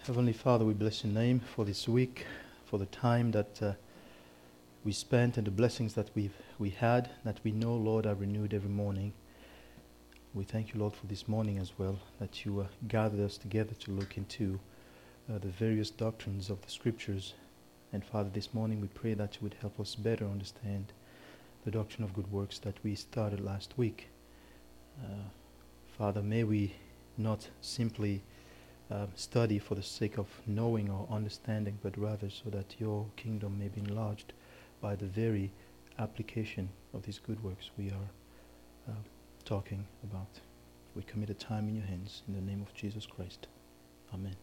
Heavenly Father, we bless your name for this week, for the time that we spent and the blessings that we had, that we know, Lord, are renewed every morning. We thank you, Lord, for this morning as well, that you gathered us together to look into the various doctrines of the Scriptures. And Father, this morning we pray that you would help us better understand the doctrine of good works that we started last week. Father, may we not simply study for the sake of knowing or understanding, but rather so that your kingdom may be enlarged by the very application of these good works we are talking about. We commit a time in your hands in the name of Jesus Christ. Amen.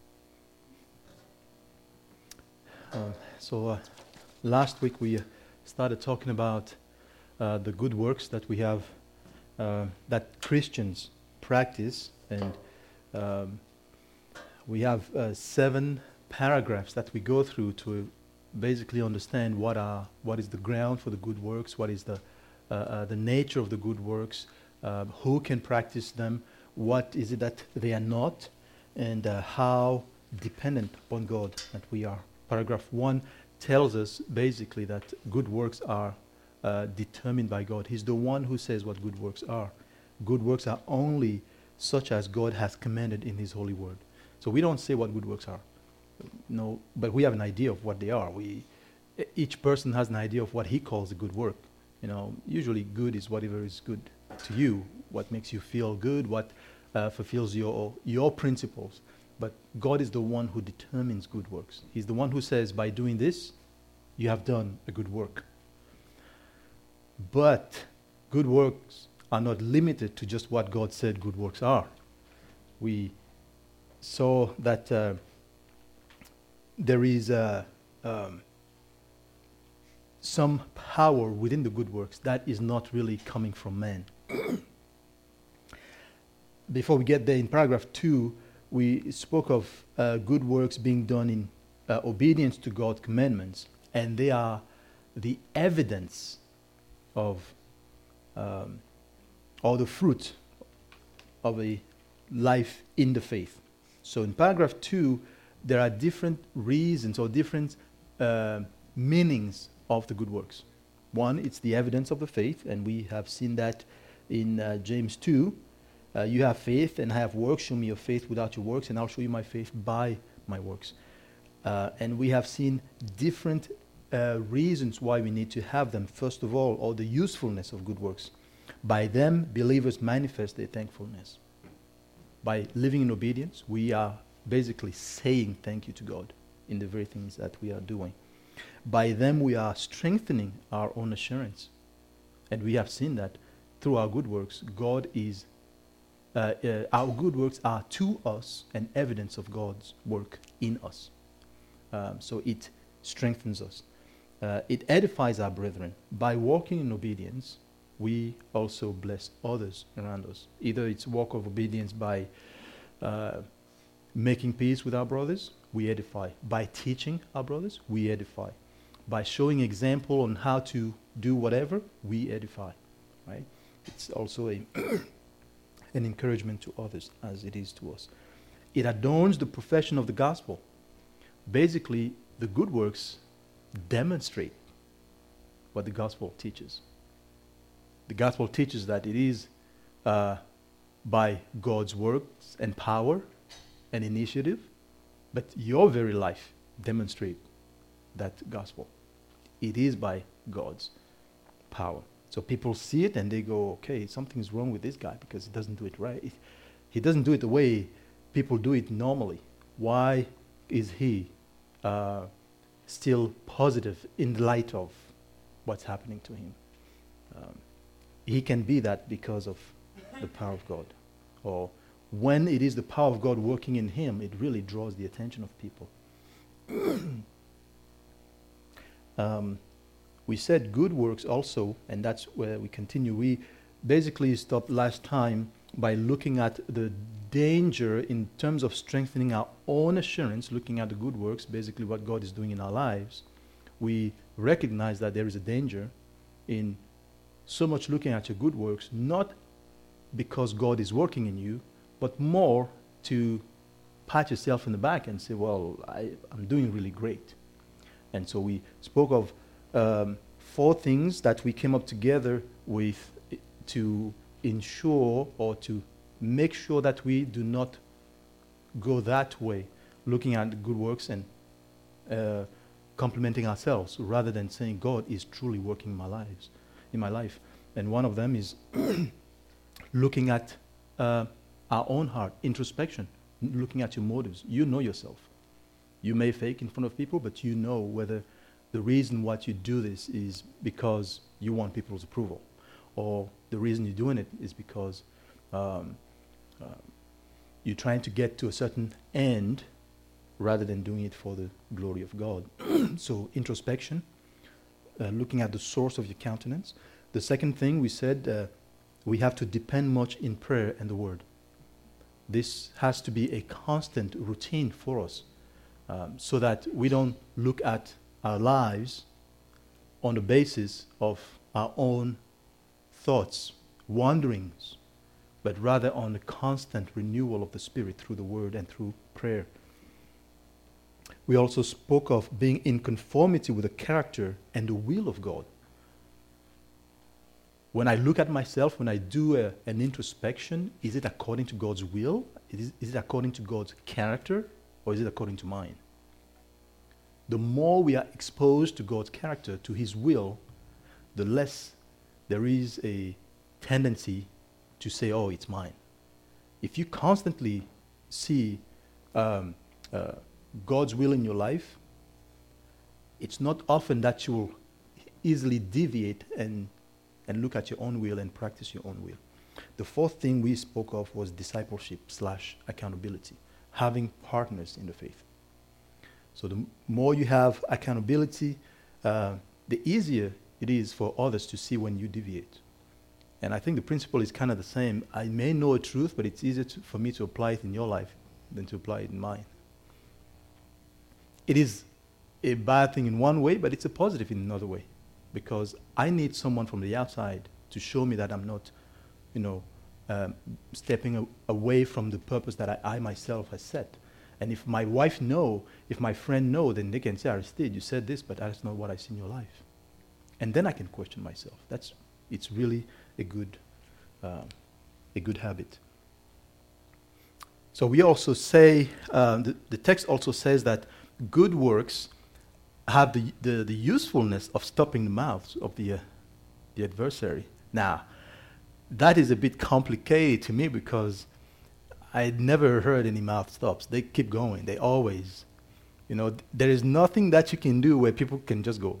So last week we started talking about the good works that we have, that Christians practice, and we have 7 paragraphs that we go through to basically understand what is the ground for the good works, what is the nature of the good works, who can practice them, what is it that they are not, and how dependent upon God that we are. Paragraph 1 tells us basically that good works are determined by God. He's the one who says what good works are. Good works are only such as God has commanded in His holy word. So we don't say what good works are. No, but we have an idea of what they are. Each person has an idea of what he calls a good work. Usually good is whatever is good to you, what makes you feel good, what fulfills your principles. But God is the one who determines good works. He's the one who says, by doing this, you have done a good work. But good works are not limited to just what God said good works are. We saw that there is some power within the good works that is not really coming from man. Before we get there, in paragraph 2, we spoke of good works being done in obedience to God's commandments, and they are the evidence of or the fruit of a life in the faith. So in paragraph 2, there are different reasons or different meanings of the good works. One, it's the evidence of the faith, and we have seen that in James 2. You have faith and I have works. Show me your faith without your works, and I'll show you my faith by my works. And we have seen different reasons why we need to have them. First of all, or the usefulness of good works. By them, believers manifest their thankfulness. By living in obedience, we are basically saying thank you to God in the very things that we are doing. By them, we are strengthening our own assurance. And we have seen that through our good works, our good works are to us an evidence of God's work in us. So it strengthens us. It edifies our brethren. By walking in obedience, we also bless others around us. Either it's walk of obedience by making peace with our brothers, we edify. By teaching our brothers, we edify. By showing example on how to do whatever, we edify. Right? It's also an encouragement to others as it is to us. It adorns the profession of the gospel. Basically, the good works demonstrate what the gospel teaches. The gospel teaches that it is by God's works and power and initiative, but your very life demonstrates that gospel. It is by God's power. So people see it and they go, okay, something's wrong with this guy because he doesn't do it right. He doesn't do it the way people do it normally. Why is he still positive in light of what's happening to him? He can be that because of the power of God. Or when it is the power of God working in him, it really draws the attention of people. We said good works also, and that's where we continue. We basically stopped last time by looking at the danger in terms of strengthening our own assurance, looking at the good works, basically what God is doing in our lives. We recognize that there is a danger in so much looking at your good works, not because God is working in you, but more to pat yourself in the back and say, well, I'm doing really great. And so we spoke of 4 things that we came up together with to ensure or to make sure that we do not go that way, looking at good works and complimenting ourselves rather than saying God is truly working in my life. And one of them is looking at our own heart, introspection, looking at your motives. You know yourself. You may fake in front of people, but you know whether the reason what you do this is because you want people's approval, or the reason you're doing it is because you're trying to get to a certain end rather than doing it for the glory of God. So introspection, looking at the source of your countenance. The second thing we said, we have to depend much in prayer and the word. This has to be a constant routine for us, so that we don't look at our lives on the basis of our own thoughts, wanderings, but rather on the constant renewal of the Spirit through the Word and through prayer. We also spoke of being in conformity with the character and the will of God. When I look at myself, when I do an introspection, is it according to God's will? Is it according to God's character? Or is it according to mine? The more we are exposed to God's character, to His will, the less there is a tendency to say, oh, it's mine. If you constantly see God's will in your life, it's not often that you will easily deviate and look at your own will and practice your own will. The 4th thing we spoke of was discipleship/accountability, having partners in the faith. So the more you have accountability, the easier it is for others to see when you deviate. And I think the principle is kind of the same. I may know a truth, but it's easier for me to apply it in your life than to apply it in mine. It is a bad thing in one way, but it's a positive in another way. Because I need someone from the outside to show me that I'm not, stepping away from the purpose that I myself has set. And if my wife if my friend then they can say, Aristide, you said this, but that's not what I see in your life. And then I can question myself. It's really a good habit. So we also say, the text also says that good works have the usefulness of stopping the mouths of the adversary. Now, that is a bit complicated to me because I'd never heard any mouth stops. They keep going. They always, there is nothing that you can do where people can just go,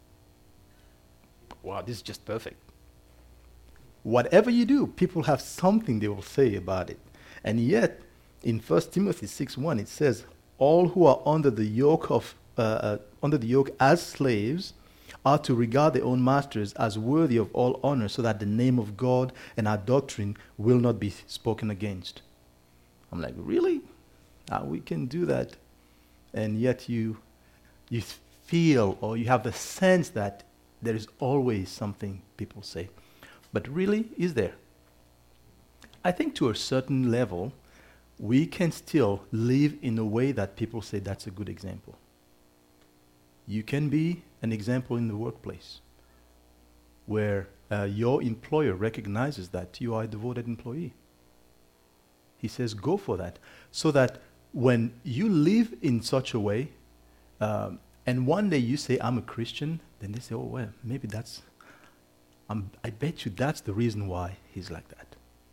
wow, this is just perfect. Whatever you do, people have something they will say about it. And yet, in 1 Timothy 6:1, it says, all who are under the yoke as slaves are to regard their own masters as worthy of all honor, so that the name of God and our doctrine will not be spoken against. I'm like, really? We can do that. And yet you feel, or you have the sense that there is always something people say. But really, is there? I think to a certain level, we can still live in a way that people say that's a good example. You can be an example in the workplace where your employer recognizes that you are a devoted employee. He says, go for that. So that when you live in such a way, and one day you say, I'm a Christian, then they say, oh, well, maybe I bet you that's the reason why he's like that.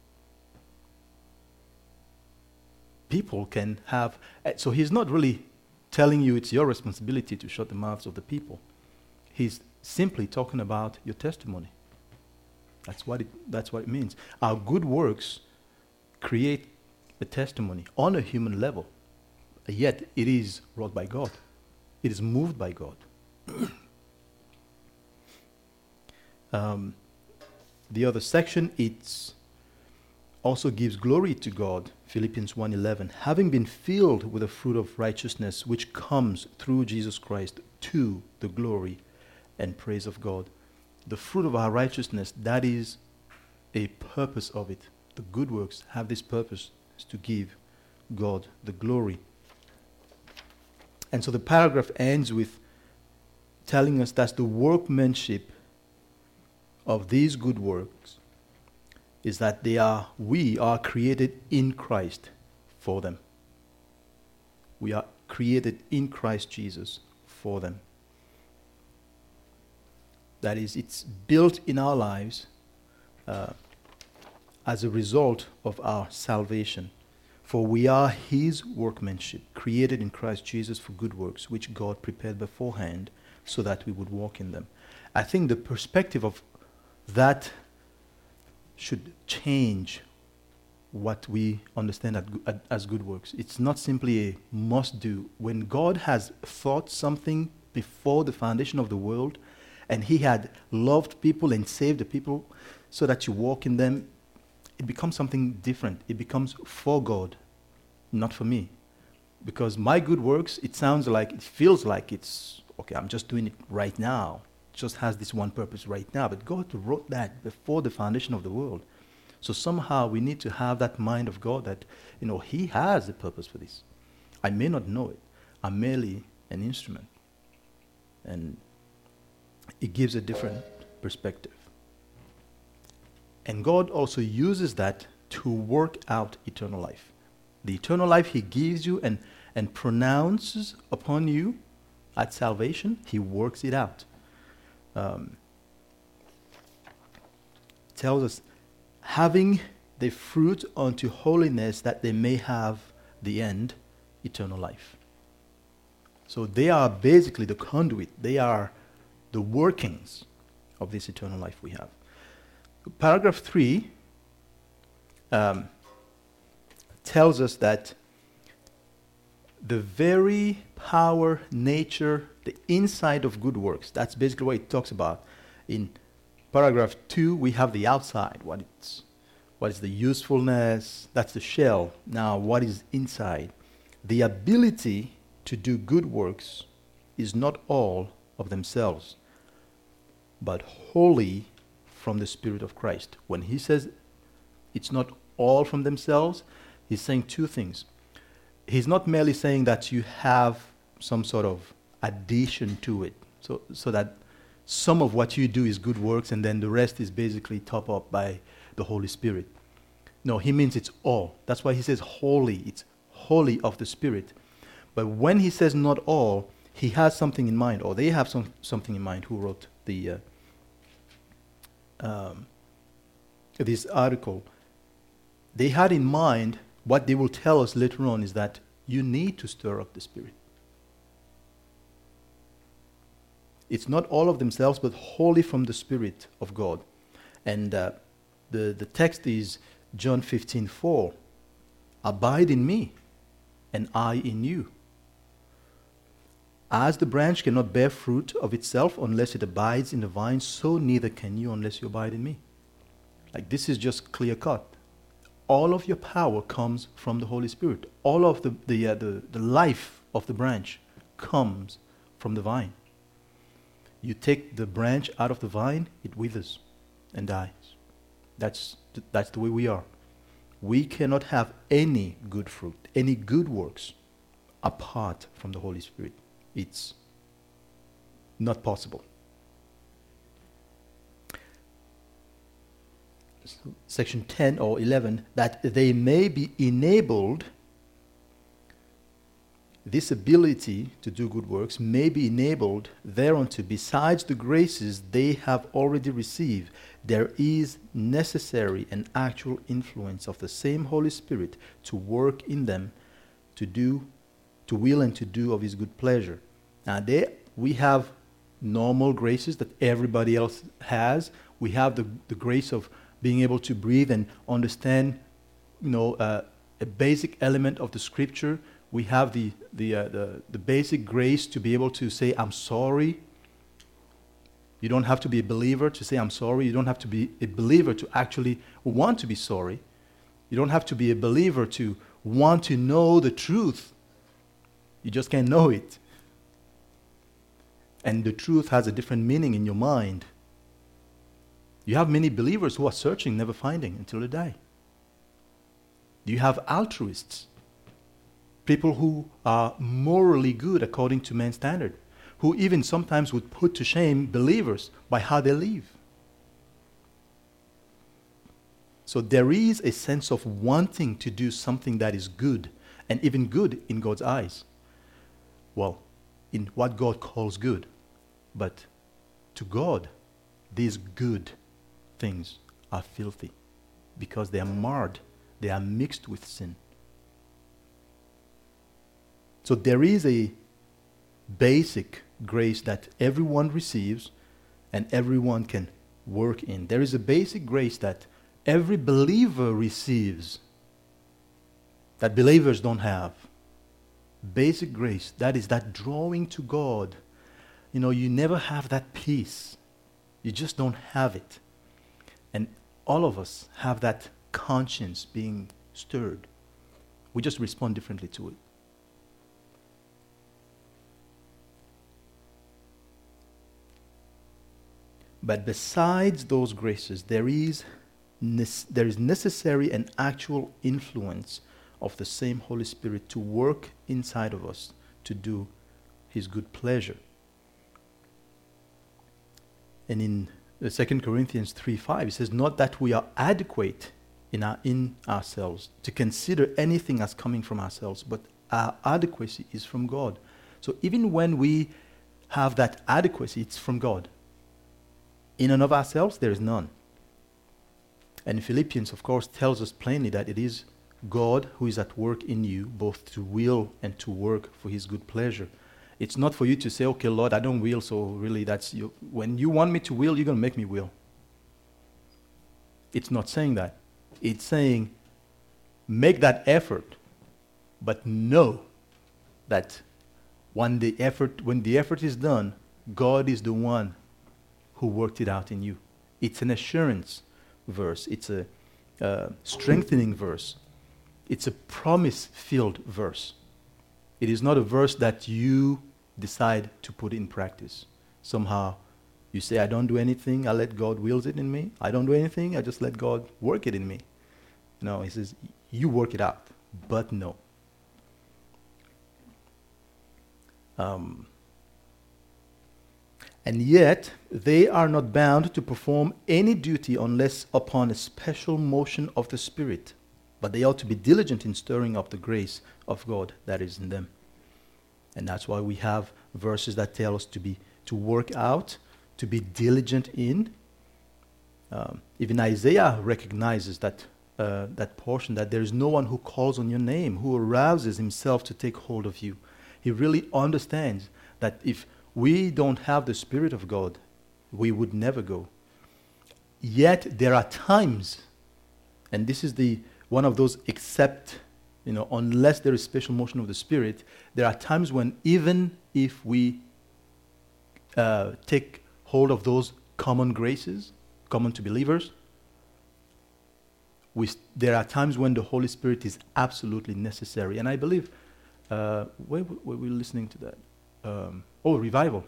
People can have, so he's not really telling you it's your responsibility to shut the mouths of the people. He's simply talking about your testimony. That's what it means. Our good works create a testimony on a human level, yet it is wrought by God. It is moved by God. The other section, it also gives glory to God. Philippians 1:11, having been filled with the fruit of righteousness which comes through Jesus Christ to the glory and praise of God. The fruit of our righteousness, that is a purpose of it. The good works have this purpose, is to give God the glory. And so the paragraph ends with telling us that the workmanship of these good works is that we are created in Christ for them. We are created in Christ Jesus for them. That is, it's built in our lives as a result of our salvation. For we are His workmanship, created in Christ Jesus for good works, which God prepared beforehand so that we would walk in them. I think the perspective of that should change what we understand as good works. It's not simply a must do. When God has thought something before the foundation of the world, and He had loved people and saved the people so that you walk in them, it becomes something different. It becomes for God, not for me. Because my good works, it feels like it's, okay, I'm just doing it right now. It just has this one purpose right now. But God wrote that before the foundation of the world. So somehow we need to have that mind of God that, He has a purpose for this. I may not know it. I'm merely an instrument. And it gives a different perspective. And God also uses that to work out eternal life. The eternal life He gives you and pronounces upon you at salvation, He works it out. Tells us, having the fruit unto holiness, that they may have the end, eternal life. So they are basically the conduit. They are the workings of this eternal life we have. Paragraph 3 tells us that the very power, nature, the inside of good works, that's basically what it talks about. In paragraph 2, we have the outside, what is the usefulness, that's the shell. Now, what is inside? The ability to do good works is not all of themselves, but wholly from the Spirit of Christ. When he says it's not all from themselves, he's saying two things. He's not merely saying that you have some sort of addition to it, so that some of what you do is good works and then the rest is basically topped up by the Holy Spirit. No, he means it's all. That's why he says wholly. It's wholly of the Spirit. But when he says not all, he has something in mind, or they have something in mind who wrote this article. They had in mind, what they will tell us later on is that you need to stir up the Spirit. It's not all of themselves, but wholly from the Spirit of God. And the text is John 15:4. Abide in me, and I in you. As the branch cannot bear fruit of itself unless it abides in the vine, so neither can you unless you abide in me. Like, this is just clear cut. All of your power comes from the Holy Spirit. All of the life of the branch comes from the vine. You take the branch out of the vine, it withers and dies. That's the way we are. We cannot have any good fruit, any good works, apart from the Holy Spirit. It's not possible. Section 10 or 11, that they may be enabled, this ability to do good works may be enabled thereunto, besides the graces they have already received. There is necessary and actual influence of the same Holy Spirit to work in them, to will and to do of His good pleasure. Now, we have normal graces that everybody else has. We have the grace of being able to breathe and understand, a basic element of the Scripture. We have the basic grace to be able to say, I'm sorry. You don't have to be a believer to say, I'm sorry. You don't have to be a believer to actually want to be sorry. You don't have to be a believer to want to know the truth. You just can't know it. And the truth has a different meaning in your mind. You have many believers who are searching, never finding until they die. You have altruists people who are morally good according to man's standard, who even sometimes would put to shame believers by how they live. So there is a sense of wanting to do something that is good, and even good in God's eyes. Well, in what God calls good. But to God, these good things are filthy because they are marred, they are mixed with sin. So there is a basic grace that everyone receives and everyone can work in. There is a basic grace that every believer receives that believers don't have. Basic grace, that is that drawing to God. You know, you never have that peace. You just don't have it. And all of us have that conscience being stirred. We just respond differently to it. But besides those graces, there is necessary and actual influence of the same Holy Spirit to work inside of us to do His good pleasure. And in 2 Corinthians 3:5, it says, not that we are adequate in ourselves to consider anything as coming from ourselves, but our adequacy is from God. So even when we have that adequacy, it's from God. In and of ourselves, there is none. And Philippians, of course, tells us plainly that it is God who is at work in you, both to will and to work for His good pleasure. It's not for you to say, okay, Lord, I don't will, so really that's you. When you want me to will, you're going to make me will. It's not saying that. It's saying, make that effort, but know that when the effort is done, God is the one who worked it out in you. It's an assurance verse. It's a strengthening verse. It's a promise-filled verse. It is not a verse that you decide to put in practice. Somehow you say, I don't do anything, I let God wills it in me. I don't do anything, I just let God work it in me. No, He says, you work it out, but no. And yet, they are not bound to perform any duty unless upon a special motion of the Spirit. But they ought to be diligent in stirring up the grace of God that is in them. And that's why we have verses that tell us to work out, to be diligent in. Even Isaiah recognizes that portion, that there is no one who calls on your name, who arouses himself to take hold of you. He really understands that if we don't have the Spirit of God, we would never go. Yet there are times, and this is one of those except, unless there is special motion of the Spirit, there are times when even if we take hold of those common graces, common to believers, there are times when the Holy Spirit is absolutely necessary. And I believe, where were we listening to that? Revival.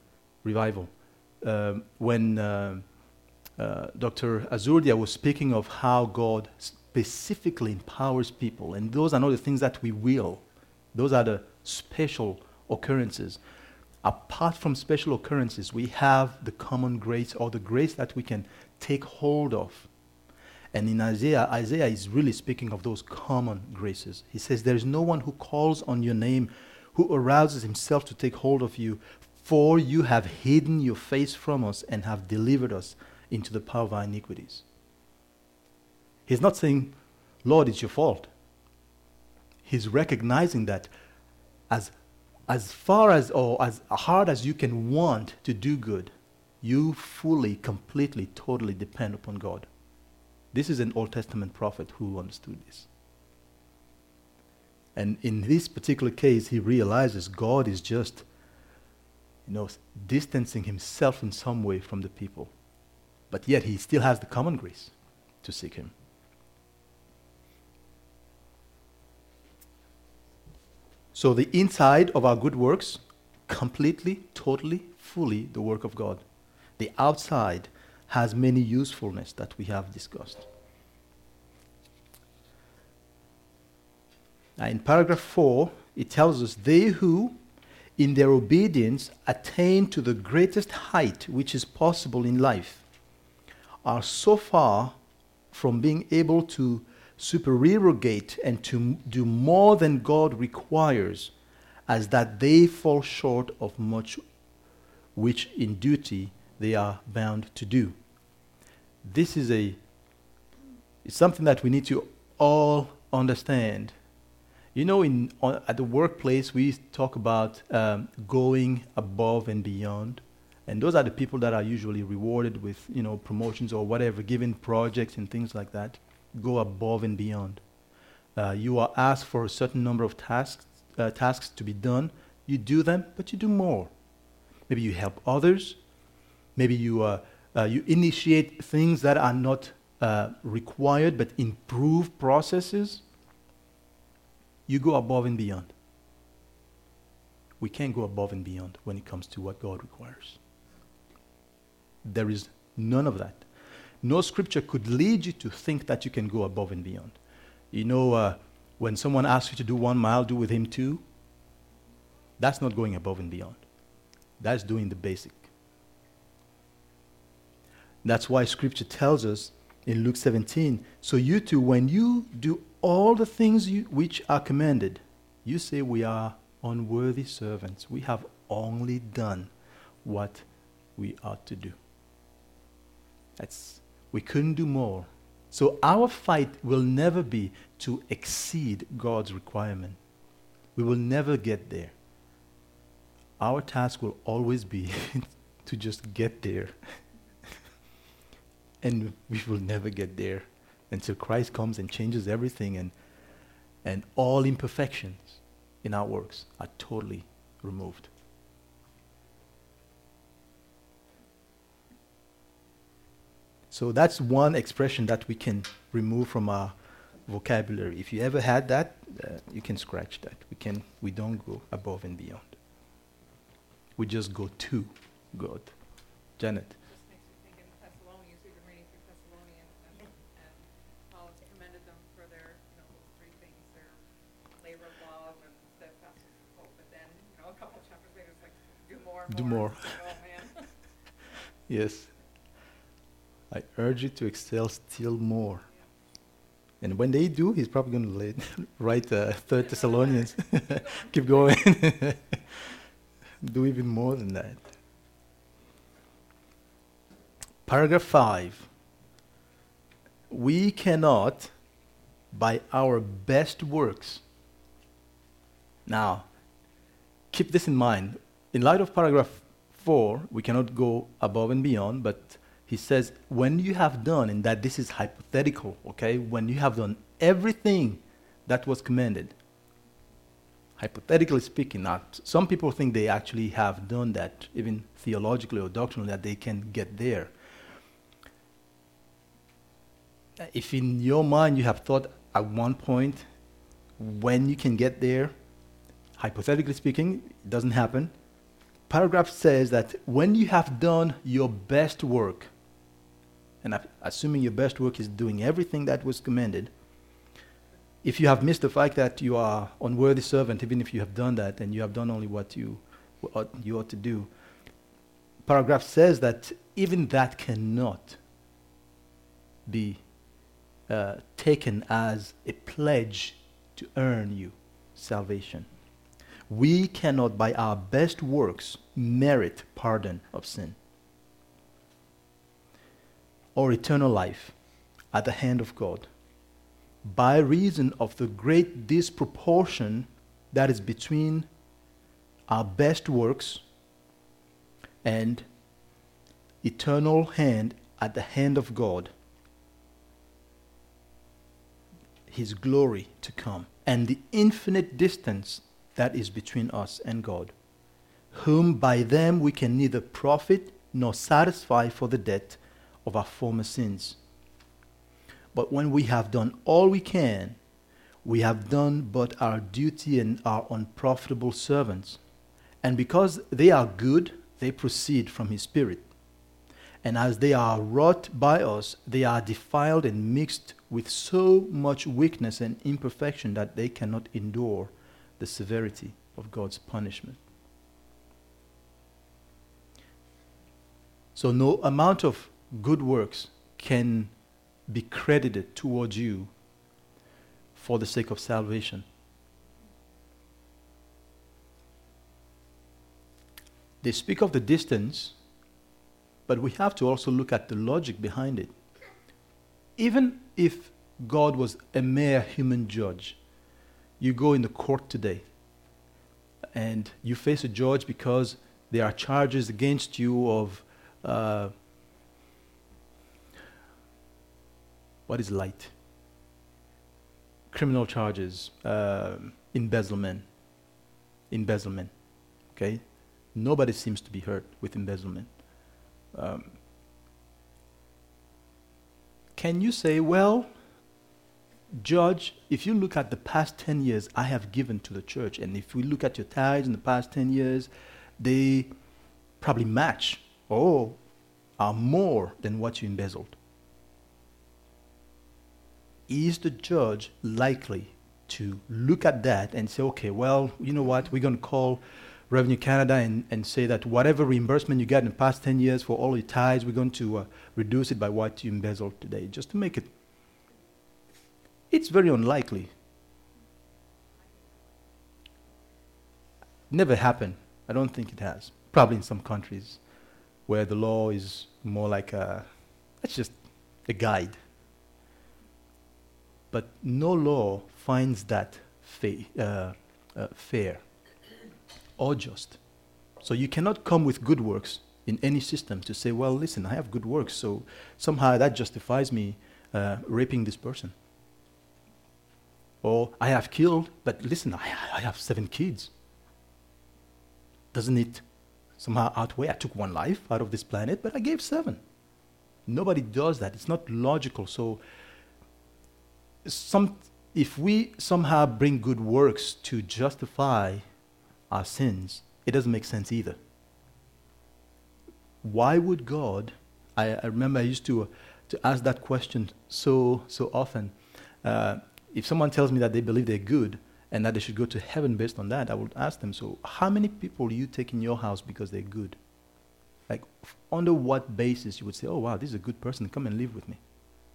When Dr. Azurdia was speaking of how God specifically empowers people, and those are not the things that we will. Those are the special occurrences. Apart from special occurrences, we have the common grace, or the grace that we can take hold of. And in Isaiah is really speaking of those common graces. He says, there is no one who calls on your name, who arouses himself to take hold of you, for you have hidden your face from us and have delivered us into the power of our iniquities. He's not saying, Lord, it's your fault. He's recognizing that as far as, or as hard as you can want to do good, you fully, completely, totally depend upon God. This is an Old Testament prophet who understood this. And in this particular case, he realizes God is just, distancing himself in some way from the people. But yet he still has the common grace to seek him. So the inside of our good works, completely, totally, fully the work of God. The outside has many usefulness that we have discussed. Now, in paragraph 4, it tells us, they who, in their obedience, attain to the greatest height which is possible in life, are so far from being able to supererogate and to do more than God requires, as that they fall short of much which in duty they are bound to do. This is it's something that we need to all understand. You know, at the workplace, we talk about going above and beyond. And those are the people that are usually rewarded with, promotions or whatever, given projects and things like that. Go above and beyond. You are asked for a certain number of tasks to be done. You do them, but you do more. Maybe you help others. Maybe you initiate things that are not required, but improve processes. You go above and beyond. We can't go above and beyond when it comes to what God requires. There is none of that. No scripture could lead you to think that you can go above and beyond. When someone asks you to do 1 mile, do with him 2. That's not going above and beyond. That's doing the basic. That's why scripture tells us in Luke 17, so you too, when you do all the things which are commanded, you say we are unworthy servants. We have only done what we ought to do. We couldn't do more. So our fight will never be to exceed God's requirement. We will never get there. Our task will always be to just get there. And we will never get there until Christ comes and changes everything, and all imperfections in our works are totally removed. So that's one expression that we can remove from our vocabulary. If you ever had that, you can scratch that. We don't go above and beyond. We just go to God. Janet. Just makes me think in Thessalonians, we've been reading through Thessalonians, and Paul has commended them for their, those 3 things, their labor of love and steadfast hope. But then, a couple of chapters later, it's like, do more. Do more. Oh, man. Yes. I urge you to excel still more. And when they do, he's probably going to write 3 Thessalonians. Keep going. Do even more than that. Paragraph 5. We cannot, by our best works. Now, keep this in mind. In light of paragraph 4, we cannot go above and beyond, but he says, when you have done, and that this is hypothetical, okay? When you have done everything that was commanded, hypothetically speaking, not some people think they actually have done that, even theologically or doctrinally, that they can get there. If in your mind you have thought at one point when you can get there, hypothetically speaking, it doesn't happen. Paragraph says that when you have done your best work, and assuming your best work is doing everything that was commanded, if you have missed the fact that you are unworthy servant, even if you have done that and you have done only what you ought to do, paragraph says that even that cannot be taken as a pledge to earn you salvation. We cannot, by our best works, merit pardon of sin or eternal life at the hand of God, by reason of the great disproportion that is between our best works and eternal hand at the hand of God, His glory to come, and the infinite distance that is between us and God, whom by them we can neither profit nor satisfy for the debt of our former sins. But when we have done all we can, we have done but our duty and are unprofitable servants. And because they are good, they proceed from His Spirit. And as they are wrought by us, they are defiled and mixed with so much weakness and imperfection that they cannot endure the severity of God's punishment. So no amount of good works can be credited towards you for the sake of salvation. They speak of the distance, but we have to also look at the logic behind it. Even if God was a mere human judge, you go in the court today and you face a judge because there are charges against you of what is light? Criminal charges, embezzlement. Okay? Nobody seems to be hurt with embezzlement. Can you say, well, Judge, if you look at the past 10 years I have given to the church, and if we look at your tithes in the past 10 years, they probably match or are more than what you embezzled. Is the judge likely to look at that and say, okay, well, you know what, we're going to call Revenue Canada and say that whatever reimbursement you got in the past 10 years for all your tithes, we're going to reduce it by what you embezzled today, just to make it. It's very unlikely. Never happened. I don't think it has. Probably in some countries where the law is more like it's just a guide. But no law finds that fair or just. So you cannot come with good works in any system to say, well, listen, I have good works, so somehow that justifies me raping this person. Or I have killed, but listen, I have 7 kids. Doesn't it somehow outweigh? I took 1 life out of this planet, but I gave 7. Nobody does that. It's not logical. So if we somehow bring good works to justify our sins, it doesn't make sense either. Why would God, I remember I used to ask that question so often. If someone tells me that they believe they're good and that they should go to heaven based on that, I would ask them, so how many people do you take in your house because they're good? Like, under what basis you would say, oh wow, this is a good person, come and live with me?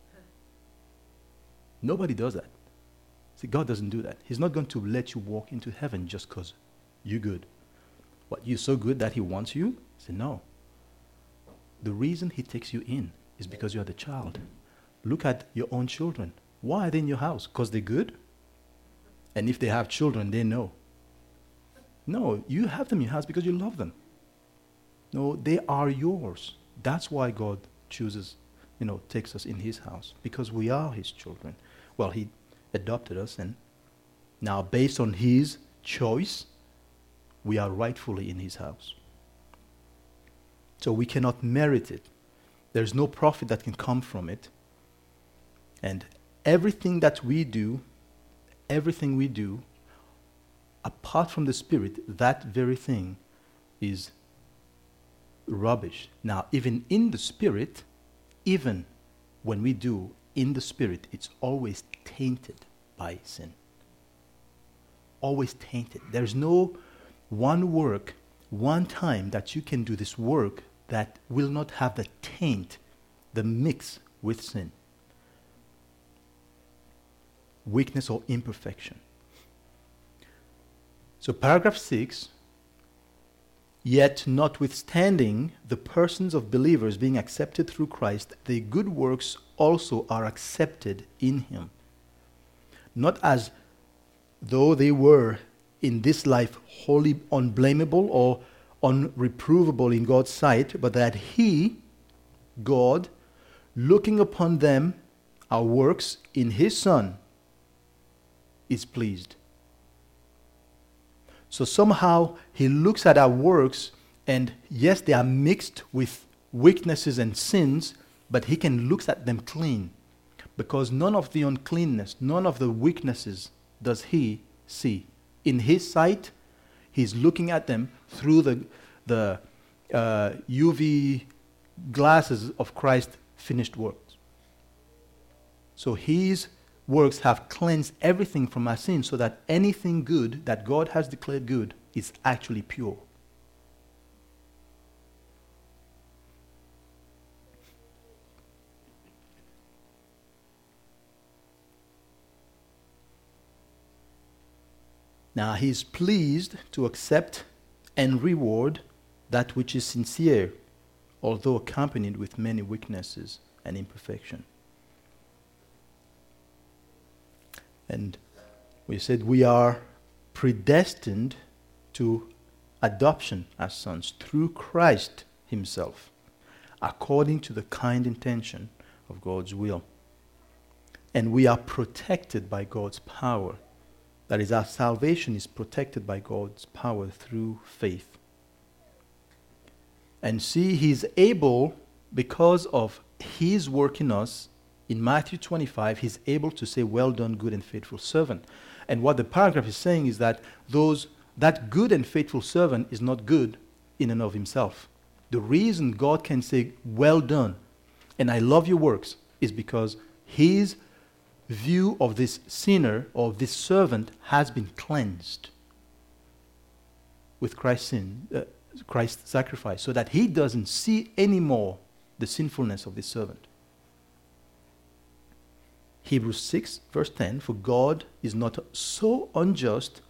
Nobody does that. See, God doesn't do that. He's not going to let you walk into heaven just because you're good. What, you're so good that he wants you? Say no. The reason he takes you in is because you are the child. Look at your own children. Why are they in your house? Because they're good? And if they have children, they know. No, you have them in your house because you love them. No, they are yours. That's why God chooses, takes us in his house, because we are his children. Well, he adopted us, and now based on his choice, we are rightfully in his house. So we cannot merit it. There's no profit that can come from it. And everything we do, apart from the Spirit, that very thing is rubbish. Now, even in the Spirit, even when we do in the Spirit, it's always tainted by sin. Always tainted. There's no one work, one time that you can do this work that will not have the taint, the mix with sin. Weakness or imperfection. So paragraph 6, yet notwithstanding the persons of believers being accepted through Christ, the good works also are accepted in him. Not as though they were in this life wholly unblameable or unreprovable in God's sight, but that he, God, looking upon them, our works in his Son, is pleased. So somehow he looks at our works, and yes, they are mixed with weaknesses and sins, but he can look at them clean, because none of the uncleanness, none of the weaknesses does he see. In his sight, he's looking at them through the UV glasses of Christ's finished works. So his works have cleansed everything from our sins so that anything good that God has declared good is actually pure. Now he is pleased to accept and reward that which is sincere, although accompanied with many weaknesses and imperfection. And we said we are predestined to adoption as sons through Christ himself, according to the kind intention of God's will. And we are protected by God's power. That is, our salvation is protected by God's power through faith. And see, he's able, because of his work in us, in Matthew 25, he's able to say, well done, good and faithful servant. And what the paragraph is saying is that that good and faithful servant is not good in and of himself. The reason God can say, well done, and I love your works, is because his view of this sinner or this servant has been cleansed with Christ's sacrifice, so that he doesn't see anymore the sinfulness of this servant. Hebrews 6 verse 10, for God is not so unjust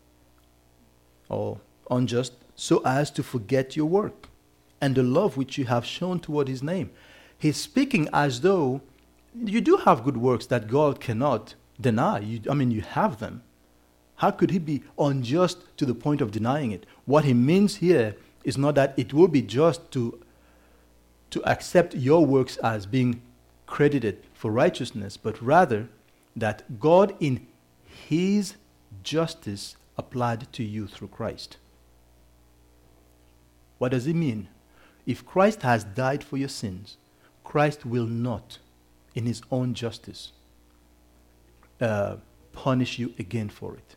so as to forget your work and the love which you have shown toward his name. He's speaking as though you do have good works that God cannot deny. You have them. How could he be unjust to the point of denying it? What he means here is not that it will be just to accept your works as being credited for righteousness, but rather that God in his justice applied to you through Christ. What does it mean? If Christ has died for your sins, Christ will not, in his own justice, punish you again for it.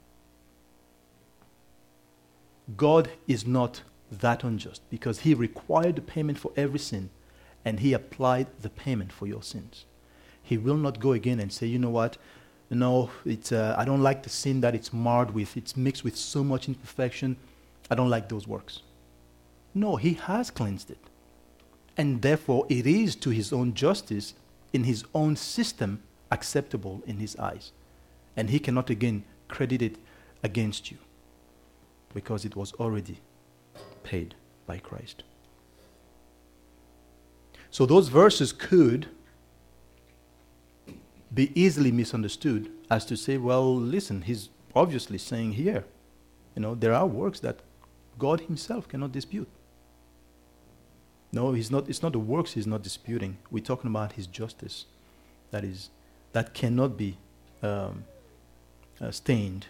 God is not that unjust because he required the payment for every sin and he applied the payment for your sins. He will not go again and say, you know what, no, I don't like the sin that it's marred with, it's mixed with so much imperfection, I don't like those works. No, he has cleansed it. And therefore it is to his own justice, in his own system, acceptable in his eyes. And he cannot again credit it against you because it was already paid by Christ. So those verses could be easily misunderstood as to say, well, listen, he's obviously saying here, there are works that God himself cannot dispute. No, it's not the works he's not disputing. We're talking about his justice. That cannot be stained.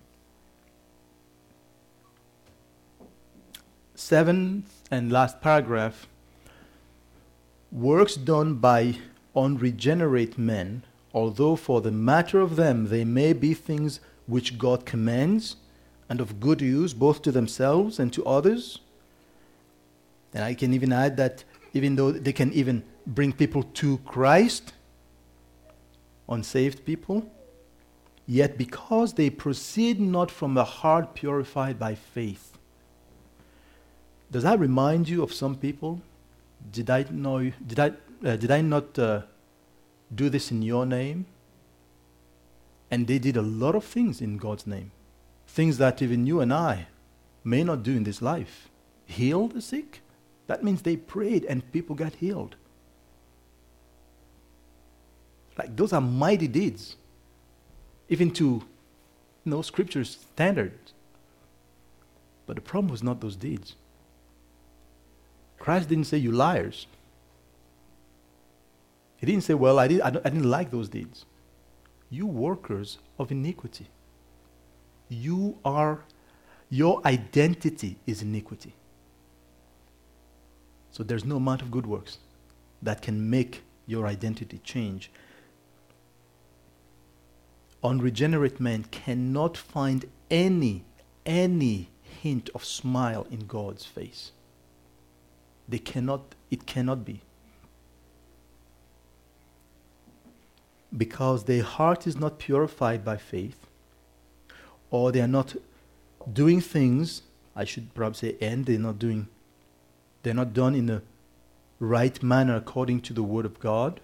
Seventh and last paragraph. Works done by unregenerate men, although for the matter of them they may be things which God commands and of good use both to themselves and to others. And I can even add that even though they can even bring people to Christ, unsaved people, yet because they proceed not from a heart purified by faith. Does that remind you of some people? Did I not do this in your name? And they did a lot of things in God's name. Things that even you and I may not do in this life. Heal the sick? That means they prayed and people got healed. Like, those are mighty deeds. Even to, Scripture's standards. But the problem was not those deeds. Christ didn't say, you liars. He didn't say, well, I didn't like those deeds. You workers of iniquity. Your identity is iniquity. So there's no amount of good works that can make your identity change. Unregenerate men cannot find any hint of smile in God's face. They cannot, it cannot be. Because their heart is not purified by faith, or they are not doing things, I should probably say, and they're not done in the right manner according to the Word of God,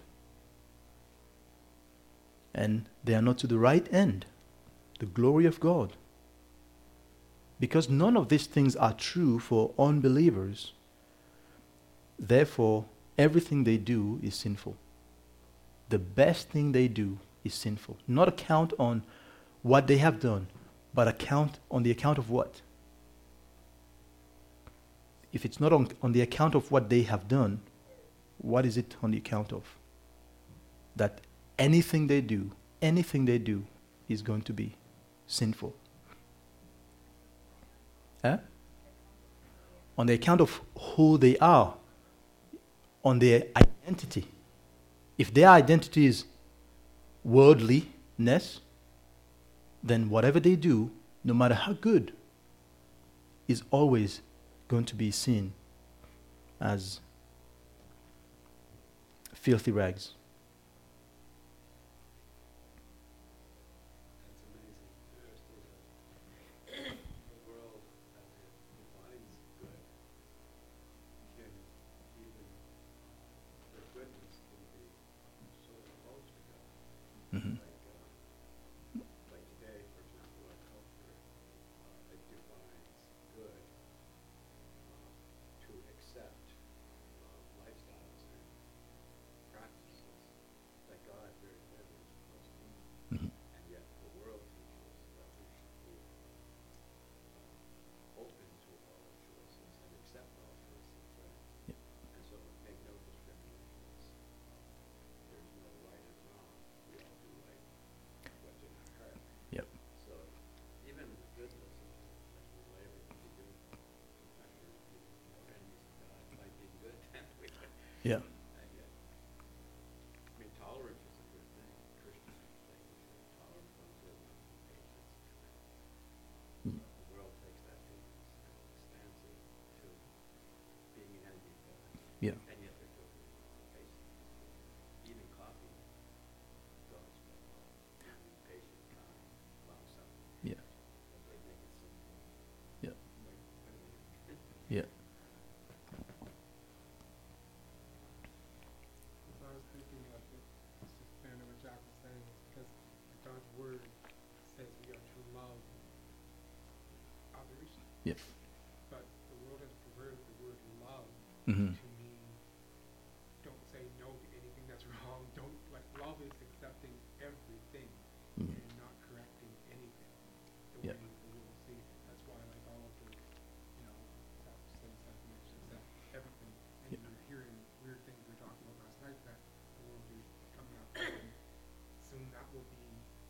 and they are not to the right end, the glory of God. Because none of these things are true for unbelievers, therefore, everything they do is sinful. The best thing they do is sinful. Not account on what they have done, but account on the account of what? If it's not on the account of what they have done, what is it on the account of? That anything they do is going to be sinful. Huh? On the account of who they are, on their identity. If their identity is worldliness, then whatever they do, no matter how good, is always going to be seen as filthy rags. Mm-hmm. Like today, for example, our culture, it defines good to accept lifestyles and practices that God very clearly is supposed to. Mm-hmm. And yet the world teaches that we should be open to all choices and accept all choices, right? Yep. And so make no discriminations. There's no right and wrong. We all do like what's in our heart. Yep. So even in the goodness of as we labor to be good, sometimes we're more enemies of God by being good than we are. Yeah. And yet, I mean, tolerance is a good thing. Christians say we should have tolerance one to another, patience. Mm. The world takes that patience and extends it to being an enemy of God. Yeah. And yet they're doing it. Patience. Even copying God's law, being patient, kind, long suffering. Yeah. But they make it simple. Yeah. Like, Yeah. So I was thinking of it, just expanding what Jack was saying, is because God's word says we are to love others, Yeah. but the world has perverted the word love Mm-hmm. to mean don't say no to anything that's wrong. Don't, like, love is accepting everything Mm. and not correcting anything the Yeah. way the world sees it. That's why, like, all of the, same-sex marriage, that everything, and Yeah. you're hearing weird things we were talking about last night that the world is coming up with, and soon that will be,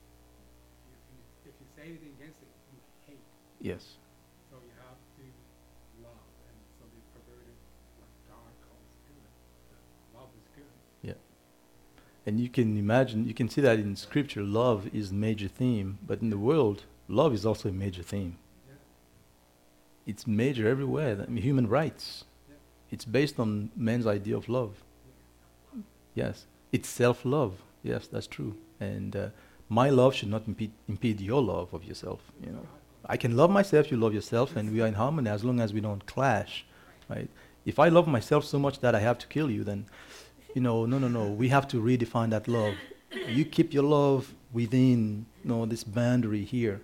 if you say anything against it, you hate. Yes. So you have to love, and so they perverted what God calls good. Love is good. Yeah. And you can imagine, you can see that in Scripture, love is a major theme, but in the world, love is also a major theme. Yeah. It's major everywhere. I mean, human rights. Yeah. It's based on man's idea of love. Yes. It's self-love. Yes, that's true. And my love should not impede your love of yourself. You know, I can love myself, you love yourself, and we are in harmony as long as we don't clash, right? If I love myself so much that I have to kill you, then, no. We have to redefine that love. You keep your love within, this boundary here,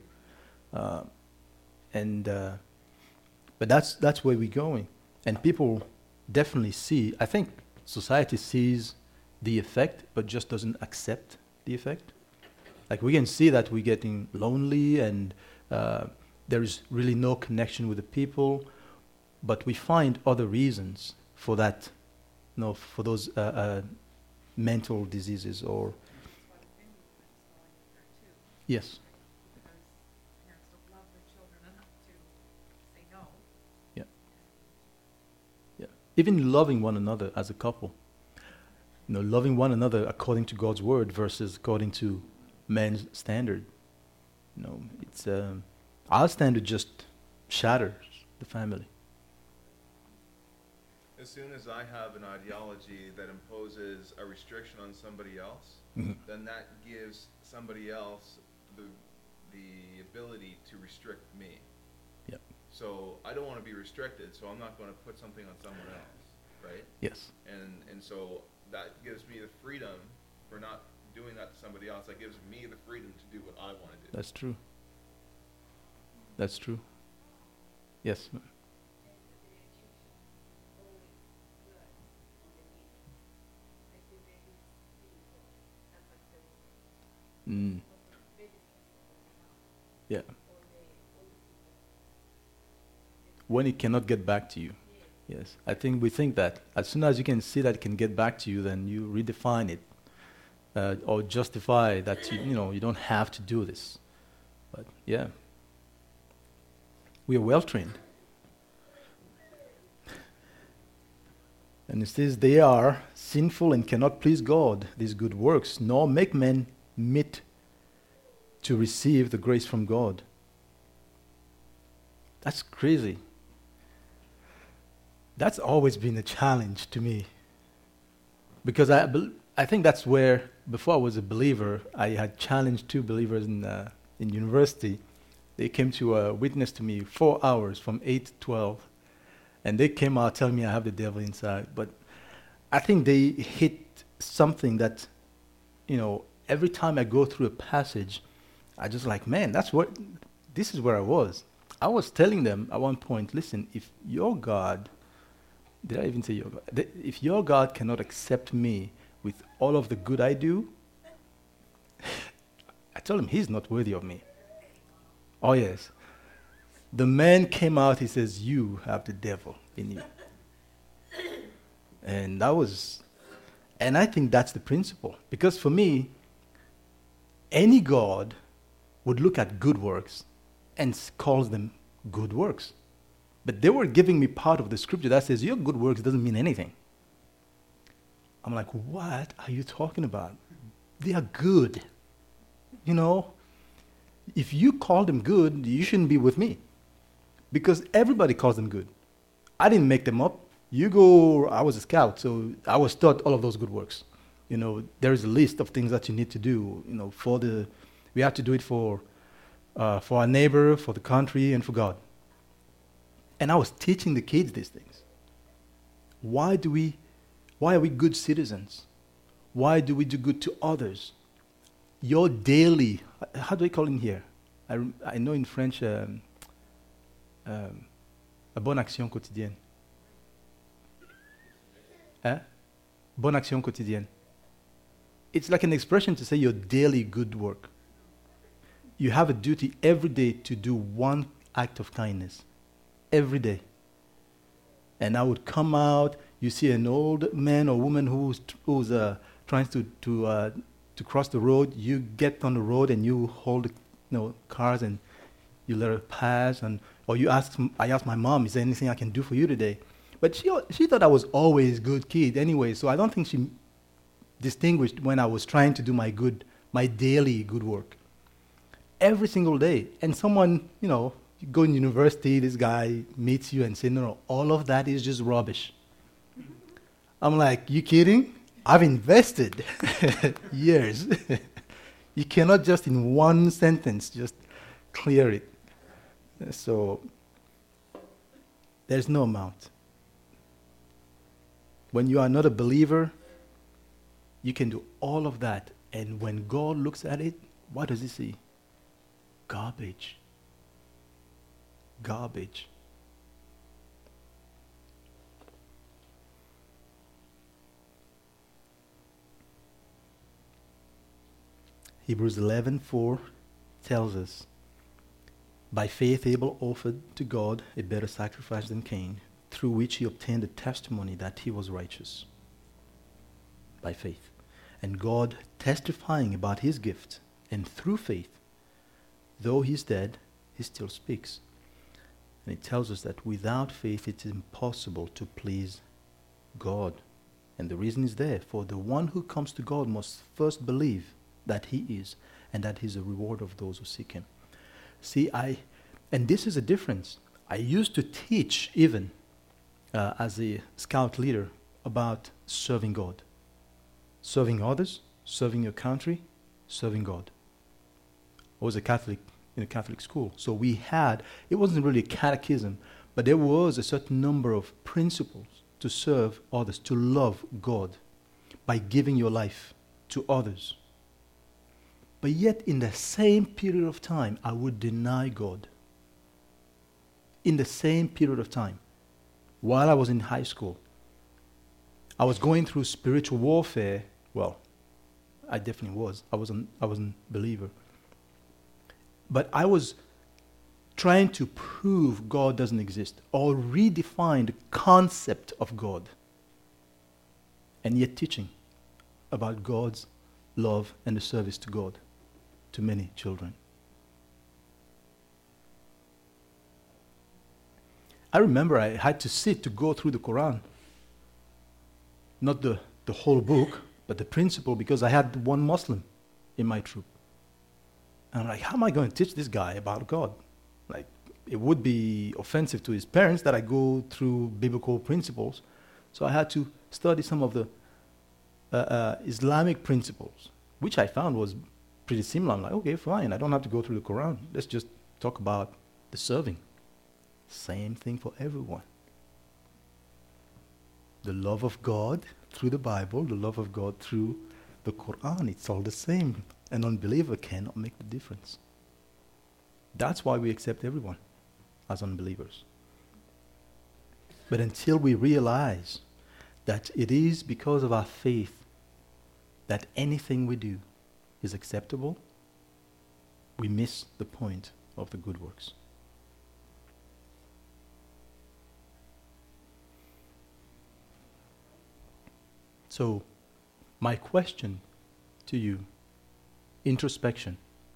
but that's where we're going, and people definitely see. I think society sees the effect, but just doesn't accept the effect. Like, we can see that we're getting lonely, and there is really no connection with the people, but we find other reasons for that, for those mental diseases or That's why the family unit is falling apart too. yes, Because parents don't love their children enough to say no. yeah, yeah. Even loving one another as a couple, loving one another according to God's word versus according to man's standard. It's our standard just shatters the family. as soon as I have an ideology that imposes a restriction on somebody else, then that gives somebody else the ability to restrict me. Yep. So I don't want to be restricted, so I'm not going to put something on someone else, right? Yes. And so that gives me the freedom for not doing that to somebody else. That gives me the freedom to do what I want to do. That's true. That's true. Yes. Mm. Yeah. When it cannot get back to you. Yes. I think we think that as soon as you can see that it can get back to you, then you redefine it or justify that you don't have to do this. But yeah. We are well trained. And it says, they are sinful and cannot please God, these good works, nor make men meet to receive the grace from God. That's crazy. That's always been a challenge to me. Because I think that's where, before I was a believer, I had challenged two believers in university. They came to witness to me 4 hours from 8 to 12. And they came out telling me I have the devil inside. But I think they hit something that, every time I go through a passage, I just like, man, this is where I was. I was telling them at one point, listen, if your God, did I even say your God? If your God cannot accept me with all of the good I do, I told him he's not worthy of me. Oh, yes. The man came out, he says, you have the devil in you. And I think that's the principle. Because for me, any God would look at good works and calls them good works. But they were giving me part of the scripture that says, your good works doesn't mean anything. I'm like, what are you talking about? They are good. If you call them good, you shouldn't be with me. Because everybody calls them good. I didn't make them up. I was a scout, so I was taught all of those good works. There is a list of things that you need to do. We have to do it for our neighbor, for the country, and for God. And I was teaching the kids these things. Why are we good citizens? Why do we do good to others? Your daily, how do we call it here? I know in French, a bonne action quotidienne. Bonne action quotidienne. It's like an expression to say your daily good work. You have a duty every day to do one act of kindness. Every day. And I would come out, you see an old man or woman who's trying to cross the road, you get on the road and you hold cars and you let her pass, or I asked my mom, is there anything I can do for you today? But she thought I was always a good kid anyway, so I don't think she distinguished when I was trying to do my daily good work. Every single day. And someone, you go in university, this guy meets you and says, no, all of that is just rubbish. I'm like, you kidding? I've invested years. You cannot just in one sentence just clear it. So there's no amount. When you are not a believer, you can do all of that. And when God looks at it, what does he see? Garbage. Garbage. Hebrews 11:4 tells us, by faith Abel offered to God a better sacrifice than Cain, through which he obtained a testimony that he was righteous. By faith. And God testifying about his gift, and through faith, though he's dead, he still speaks. And it tells us that without faith it is impossible to please God. And the reason is there, for the one who comes to God must first believe that he is, and that he's a reward of those who seek him. See, and this is a difference. I used to teach even as a scout leader about serving God, serving others, serving your country, serving God. I was a Catholic in a Catholic school, so we had, it wasn't really a catechism, but there was a certain number of principles to serve others, to love God by giving your life to others. But yet, in the same period of time, I would deny God. In the same period of time, while I was in high school, I was going through spiritual warfare. Well, I definitely was. I wasn't a believer. But I was trying to prove God doesn't exist or redefine the concept of God. And yet teaching about God's love and the service to God to many children. I remember I had to sit to go through the Quran. Not the whole book, but the principle, because I had one Muslim in my troop. And I'm like, how am I going to teach this guy about God? Like, it would be offensive to his parents that I go through biblical principles. So I had to study some of the Islamic principles, which I found was pretty similar. I'm like, okay, fine, I don't have to go through the Quran. Let's just talk about the serving. Same thing for everyone. The love of God through the Bible, the love of God through the Quran, it's all the same. An unbeliever cannot make the difference. That's why we accept everyone as unbelievers. But until we realize that it is because of our faith that anything we do is acceptable, we miss the point of the good works. So, my question to you, introspection,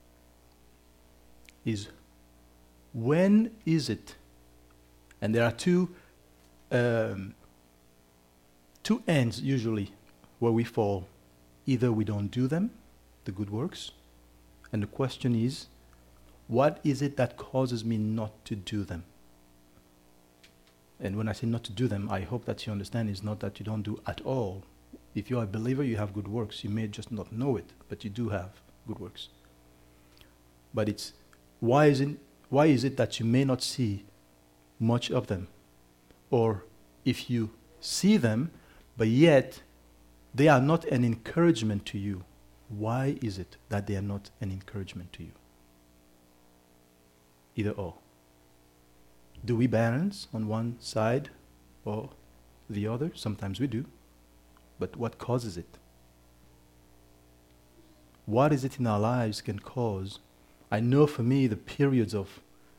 is when is it, and there are two ends usually where we fall. Either we don't do them, the good works, and the question is, what is it that causes me not to do them? And when I say not to do them, I hope that you understand it's not that you don't do at all. If you are a believer, you have good works. You may just not know it, but you do have good works. But it's why is it that you may not see much of them? Or if you see them, but yet they are not an encouragement to you, why is it that they are not an encouragement to you? Either or. Do we balance on one side or the other? Sometimes we do. But what causes it? What is it in our lives can cause? I know for me the periods of,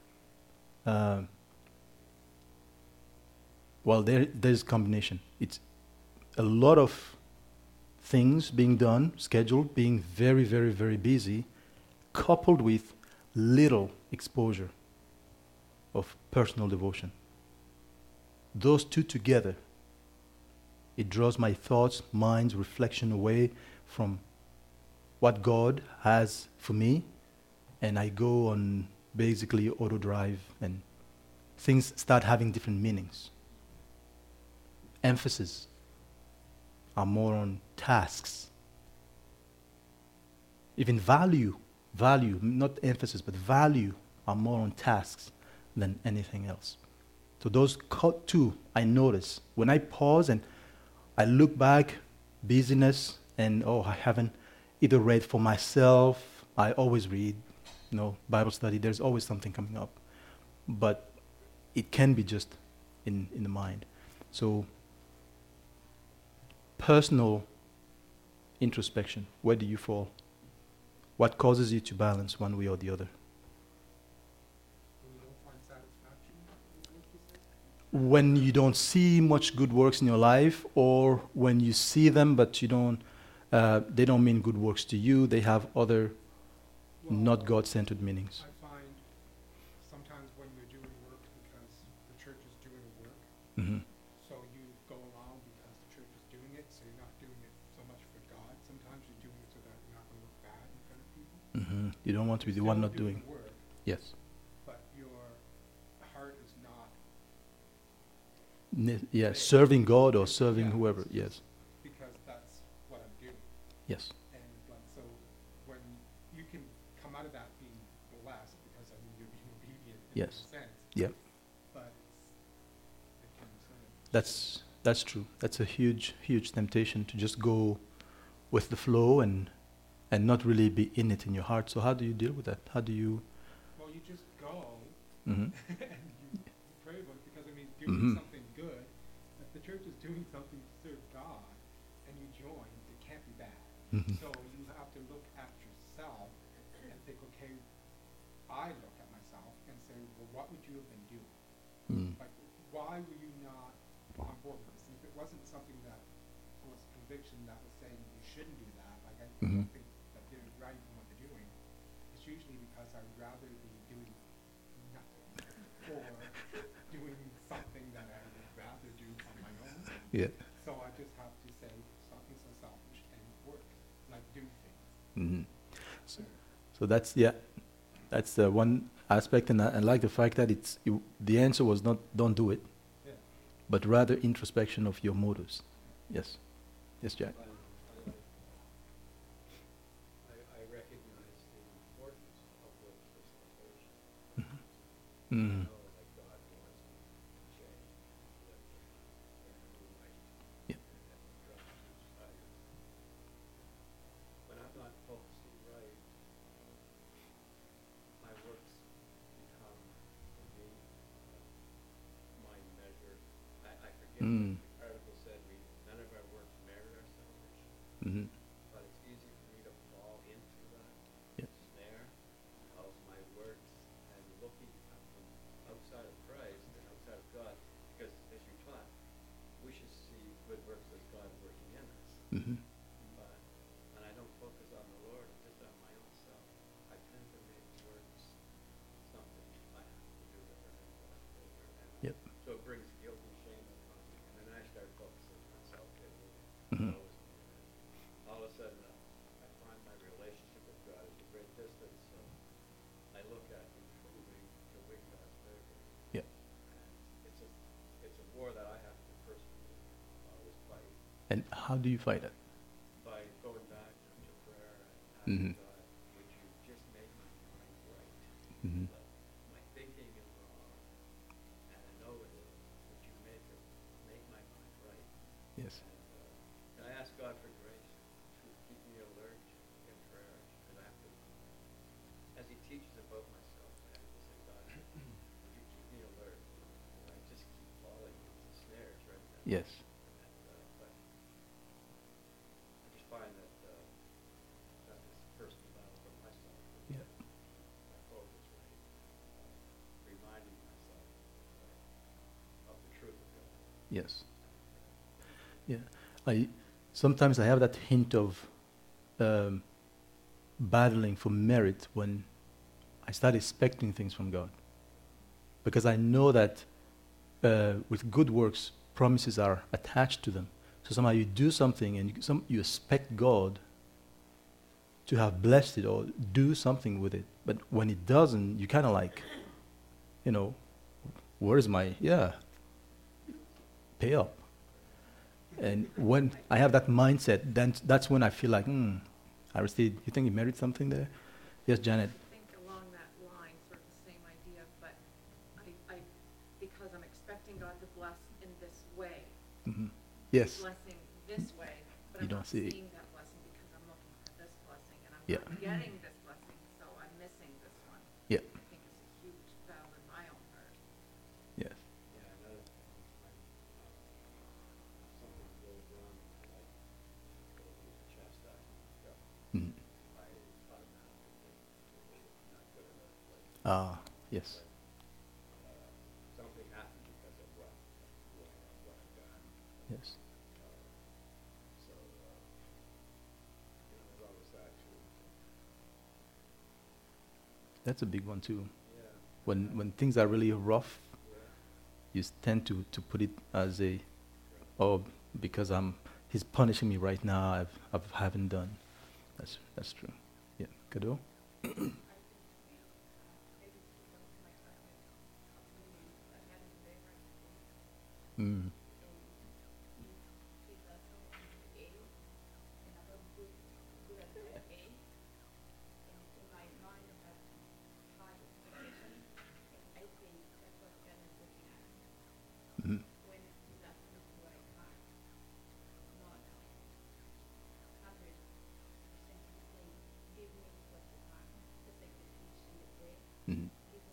there's a combination. It's a lot of things being done, scheduled, being very, very, very busy, coupled with little exposure of personal devotion. Those two together, it draws my thoughts, minds, reflection away from what God has for me, and I go on basically auto drive, and things start having different meanings. Emphasis are more on tasks. Even value, not emphasis, but value are more on tasks than anything else. So those two, I notice. When I pause and I look back, busyness, and I haven't either read for myself. I always read, Bible study. There's always something coming up. But it can be just in the mind. So personal introspection, where do you fall? What causes you to balance one way or the other? When you don't find satisfaction in what you say? When you don't see much good works in your life, or when you see them but you don't, they don't mean good works to you, they have other not God-centered meanings. I find sometimes when you're doing work because the church is doing work, Mm-hmm. so you go along because the church is doing it, so you're not doing it so much for God. Sometimes you're doing it so that you're not going to look bad in front of people. Mm-hmm. You don't want to be the You're one still not doing. the work, Yes. but your heart is not Yeah, serving God or serving Yeah. whoever. Yes. because that's what I'm doing. Yes. And like, so when you can come out of that being blessed, because I mean, you're being obedient in Yes. a sense, Yeah. but it can sort of. That's true. That's a huge temptation to just go with the flow and not really be in it in your heart. So how do you deal with that? How do you? Well, you just go Mm-hmm. and you pray about it, because I mean, doing Mhm. something good, if the church is doing something to serve God and you join, it can't be bad. Mhm. So you have to look at yourself and think, okay, I look at myself and say, well, what would you have been doing? Mm. Like, why were you not on board with this? And if it wasn't something that was conviction that was saying you shouldn't do that, like I Mhm. don't think that they're right in what they're doing, it's usually because I'd rather be doing nothing or doing something that I would rather do on my own. Yeah. So I just have to say, stop being so selfish and work, like do things. Mm-hmm. So that's the one aspect, and I like the fact that the answer was not don't do it, Yeah. but rather introspection of your motives. Yes. Yes, Jack. I recognize the importance of works for salvation. Mm. I know that God wants me to change, to live in a new light, Yeah. and trust His higher. When I'm not focusing right, my works become, for me, my measure. I forget Mm. what the article said, none of our works merit our salvation. Mm-hmm. But it's easy for me to fall into that Yeah. snare of my works and looking at them outside of Christ and outside of God, because as you taught, we should see good works as God working in us. Mm-hmm. But when I don't focus on the Lord and just on my own self, I tend to make works something I have to do that are in God's favor. And Yep. so it brings guilt and shame upon me. And then I start focusing on self-pity. Mhm. All of a sudden, I find my relationship with God is a great distance, so I look at improving to win God's favor. Yeah. And it's a war that I have to personally always fight And how do you fight it? by going back to prayer and Mhm. asking God, would you just make my mind right? Mhm. Like, my thinking is wrong, and I know it is. Would you make my mind right? Yes. And I ask God for grace to keep me alert in prayer, because I have to, as He teaches about myself, I have to say, God, would you keep me alert? And I just keep falling into snares, right? Yes. But I just find that that is a personal battle for myself. Yeah. My focus, right? Reminding myself of the truth of God. Yes. Yeah. Sometimes I have that hint of battling for merit when I start expecting things from God, because I know that with good works, promises are attached to them. So somehow you do something and you expect God to have blessed it or do something with it. But when it doesn't, you kind of like, where's my, pay up. And when I have that mindset, then that's when I feel like, Aristide, you think you married something there? Yes, Janet. I think along that line, sort of the same idea, but because I'm expecting God to bless in this way, Hmm. Yes. blessing this way, but You I'm don't not see it. seeing that blessing because I'm looking for this blessing, and I'm Yeah. not getting this blessing, so I'm missing this one. Yeah. I think it's a huge battle in my own heart. Yes. Yeah, another thing is when something goes wrong in my life, go through the chastisement of God, Mhm. I automatically think it's not good enough. Ah, yes. Something happened because of what I've done. Yes. So, there's always that too. That's a big one too. Yeah. When things are really rough, Yeah. you tend to put it as because he's punishing me right now. I haven't done. That's true. Yeah. Kado? Mm. Mm. Mm.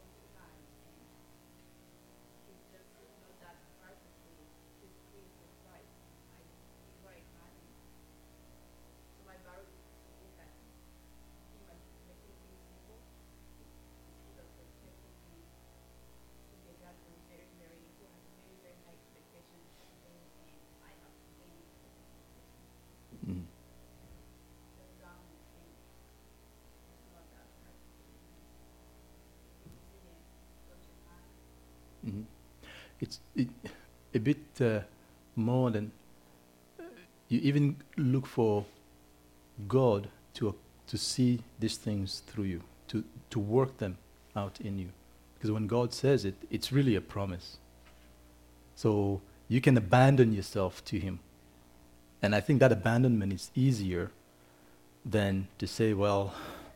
Mm. Mhm. It's a bit more than you even look for God to see these things through you, to work them out in you. Because when God says it, it's really a promise. So you can abandon yourself to Him. And I think that abandonment is easier than to say, well,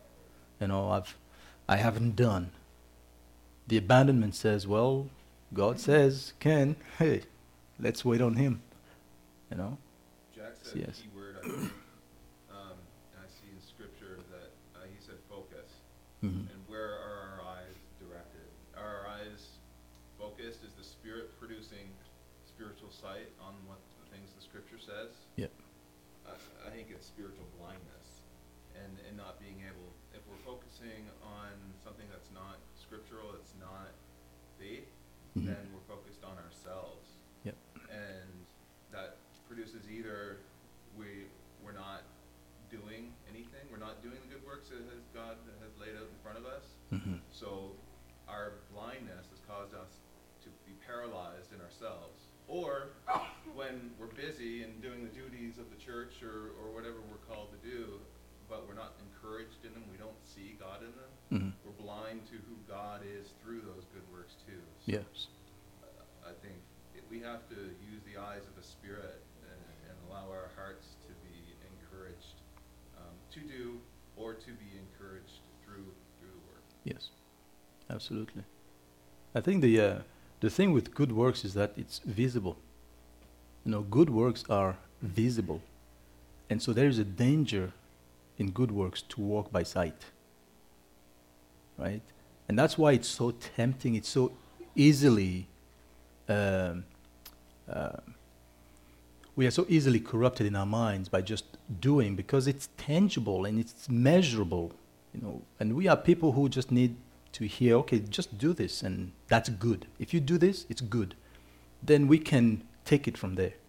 I haven't done. The abandonment says, well, God says, Ken, hey, let's wait on Him. You know? Jack said Yes. a key word, I think, and I see in scripture that he said focus. Mhm. And where are our eyes directed? Are our eyes focused? Is the Spirit producing spiritual sight on what the things the scripture says? Yep. I think it's spiritual blindness and not being able, if we're focusing on something that's not scriptural, it's not faith, Mhm. then we're focused on ourselves. Yep. And that produces either we're not doing anything, we're not doing the good works that God has laid out in front of us. Mhm. So our blindness has caused us to be paralyzed in ourselves. Or when we're busy and doing the duties of the church or whatever we're called to do, but we're not encouraged in them, we don't see God in them, Mhm. we're blind to who God is through those good works too. So Yes. I think we have to use the eyes of the Spirit and allow our hearts to be encouraged to do or to be encouraged through the work. Yes. Absolutely. I think the thing with good works is that it's visible. Good works are visible. And so there is a danger in good works to walk by sight. Right? And that's why it's so tempting, it's so easily um, uh, we are so easily corrupted in our minds by just doing, because it's tangible and it's measurable, and we are people who just need to hear, okay, just do this and that's good. If you do this, it's good. Then we can take it from there.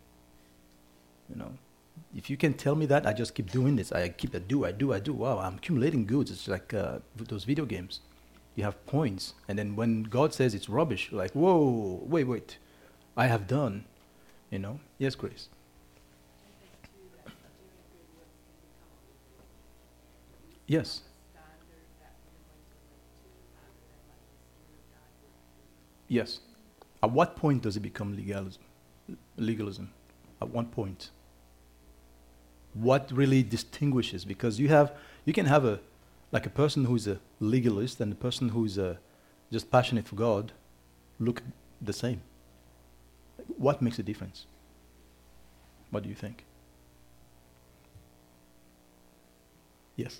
If you can tell me that, I just keep doing this. I do. Wow, I'm accumulating goods. It's like those video games. You have points, and then when God says it's rubbish, you're like, whoa, wait. I have done, Yes, Grace. Yes. Yes. At what point does it become legalism? Legalism. At what point? What really distinguishes? Because you can have a person who's a legalist and a person who's just passionate for God look the same. What makes a difference? What do you think? Yes.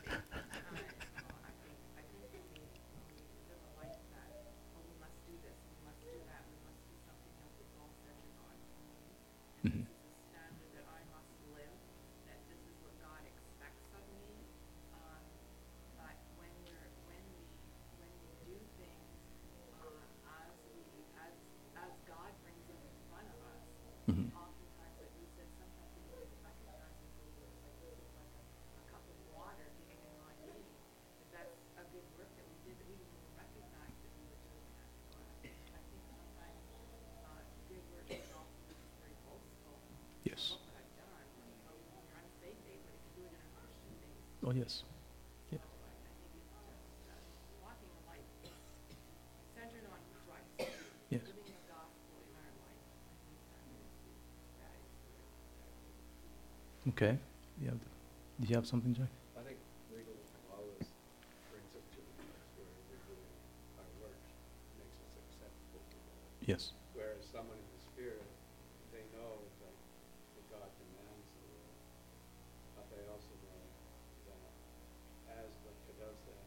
Mhm. Mhm. Yes. Oh, yes. Yeah. Yes. Okay. Yeah. Did you have something, Jack? I think legalism always brings us to the place where we're doing our works, makes us acceptable to God. Yes. Whereas someone in the spirit, they know that God demands the will, but they also know that as Butcha does that,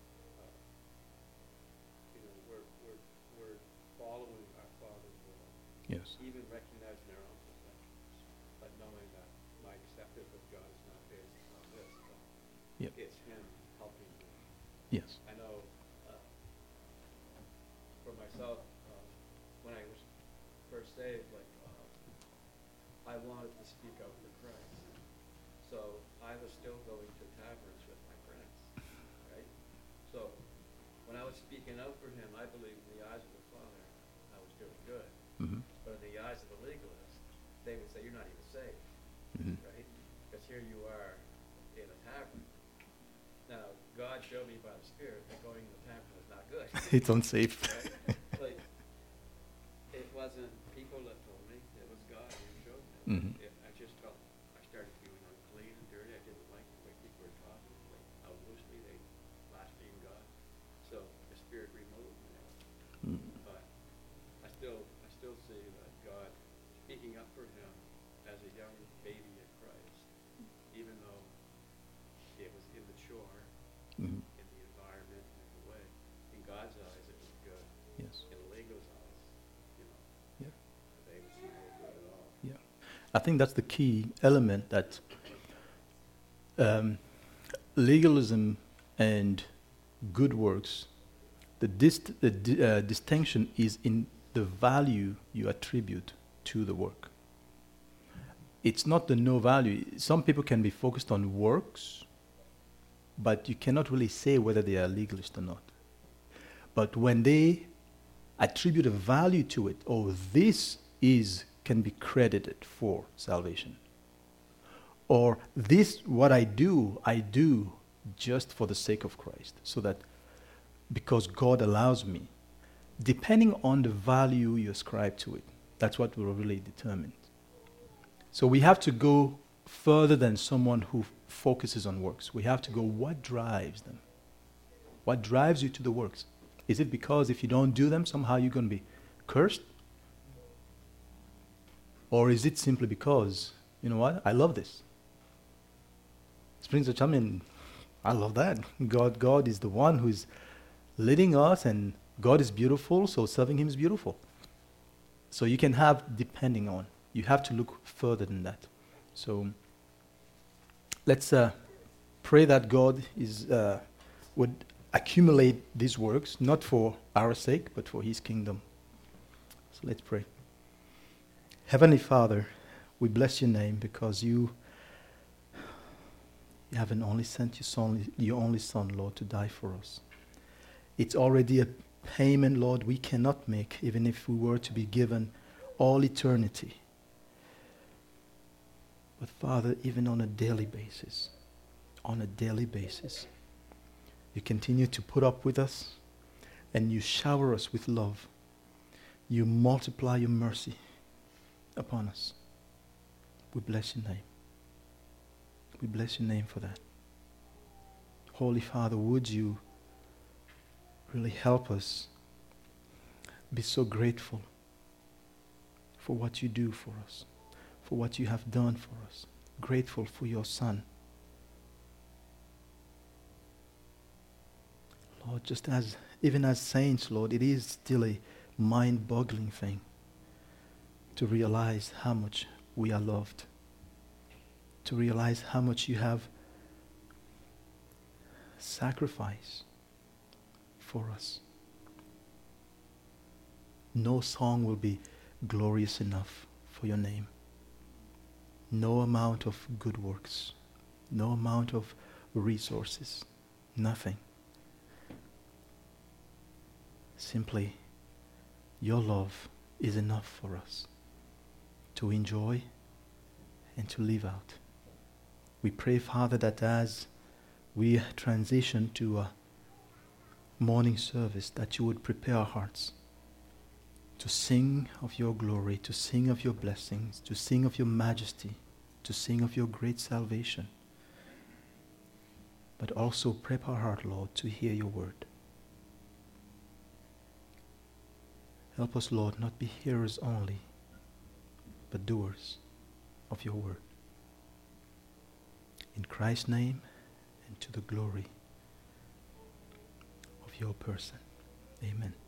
we're following our Father's will, Yes. even recognizing our own perfections, but knowing that my acceptance of God is not based on this, but Yep. it's Him helping me. Yes. I know, for myself, when I was first saved, I wanted to speak out for Christ. So I was still going to taverns with my friends, right? So when I was speaking out for Him, I believed in the eyes of the Father, I was doing good. Mm-hmm. But in the eyes of the legalist, they would say, you're not even saved, Mm-hmm. right? Because here you are in a tavern. Now, God showed me by the Spirit that going in the tavern was not good. It's unsafe. Right? Like, it wasn't people that told me, it was God who showed me. Mhm. I just felt, I started feeling unclean and dirty. I didn't like the way people were talking, like how loosely they blasphemed God. So the Spirit removed me. Mm. But I still see that God speaking up for him as a young baby in Christ, even though it was immature Mhm. in the environment and in the way. In God's eyes, it was good. Yes. In the legal's eyes, Yeah. they would see no good at all. Yeah. I think that's the key element that legalism and good works, the distinction is in the value you attribute to the work. It's not the no value. Some people can be focused on works, but you cannot really say whether they are legalist or not. But when they attribute a value to it, this can be credited for salvation. Or this, what I do just for the sake of Christ, so that because God allows me, depending on the value you ascribe to it, that's what will really determine. So we have to go further than someone who focuses on works. We have to go, what drives them? What drives you to the works? Is it because if you don't do them, somehow you're going to be cursed? Or is it simply because, you know what, I love this? Springs of Charmin, I love that. God is the one who is leading us, and God is beautiful, so serving Him is beautiful. So you can have, depending on, you have to look further than that. So let's pray that God would accumulate these works, not for our sake, but for His kingdom. So let's pray. Heavenly Father, we bless your name because you haven't only sent your only Son, Lord, to die for us. It's already a payment, Lord, we cannot make, even if we were to be given all eternity. But Father, even on a daily basis, you continue to put up with us, and you shower us with love. You multiply your mercy upon us. We bless your name. We bless your name for that. Holy Father, would you really help us be so grateful for what you do for us, for what you have done for us. Grateful for your Son. Lord, just even as saints, Lord, it is still a mind-boggling thing to realize how much we are loved, to realize how much you have sacrificed for us. No song will be glorious enough for your name. No amount of good works, no amount of resources, nothing. Simply, your love is enough for us to enjoy and to live out. We pray, Father, that as we transition to a morning service, that you would prepare our hearts to sing of your glory, to sing of your blessings, to sing of your majesty, to sing of your great salvation, but also prep our heart, Lord, to hear your word. Help us, Lord, not be hearers only, but doers of your word. In Christ's name, and to the glory of your person. Amen.